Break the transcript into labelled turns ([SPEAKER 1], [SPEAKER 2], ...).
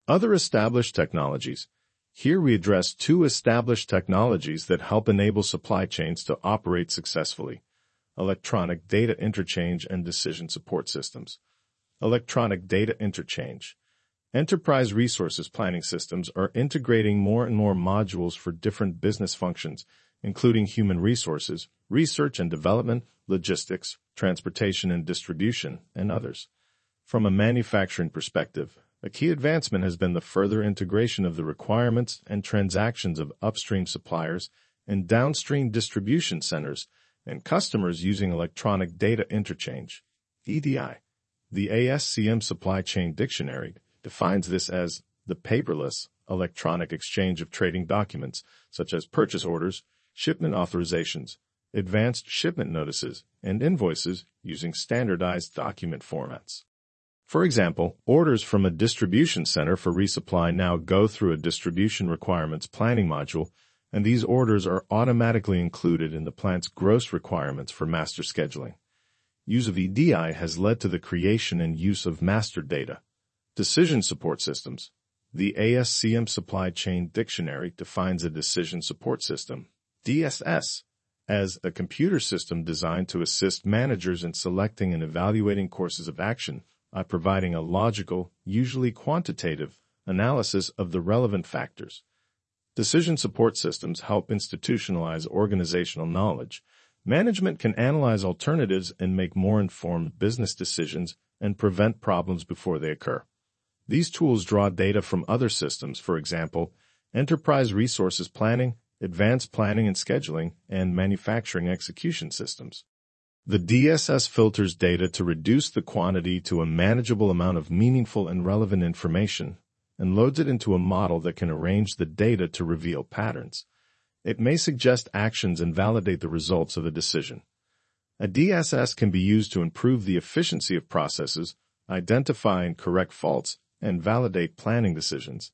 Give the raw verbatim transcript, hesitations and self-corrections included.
[SPEAKER 1] Other established technologies. Here we address two established technologies that help enable supply chains to operate successfully: electronic data interchange and decision support systems. Electronic data interchange. Enterprise resources planning systems are integrating more and more modules for different business functions, including human resources, research and development, logistics, transportation and distribution, and others. From a manufacturing perspective, a key advancement has been the further integration of the requirements and transactions of upstream suppliers and downstream distribution centers and customers using electronic data interchange, E D I. The A S C M Supply Chain Dictionary defines this as the paperless, electronic exchange of trading documents such as purchase orders, shipment authorizations, advanced shipment notices, and invoices using standardized document formats. For example, orders from a distribution center for resupply now go through a distribution requirements planning module, and these orders are automatically included in the plant's gross requirements for master scheduling. Use of E D I has led to the creation and use of master data. Decision support systems. The A S C M Supply Chain Dictionary defines a decision support system, D S S, as a computer system designed to assist managers in selecting and evaluating courses of action by providing a logical, usually quantitative, analysis of the relevant factors. Decision support systems help institutionalize organizational knowledge. Management can analyze alternatives and make more informed business decisions and prevent problems before they occur. These tools draw data from other systems, for example, enterprise resources planning, advanced planning and scheduling, and manufacturing execution systems. The D S S filters data to reduce the quantity to a manageable amount of meaningful and relevant information and loads it into a model that can arrange the data to reveal patterns. It may suggest actions and validate the results of a decision. A D S S can be used to improve the efficiency of processes, identify and correct faults, and validate planning decisions.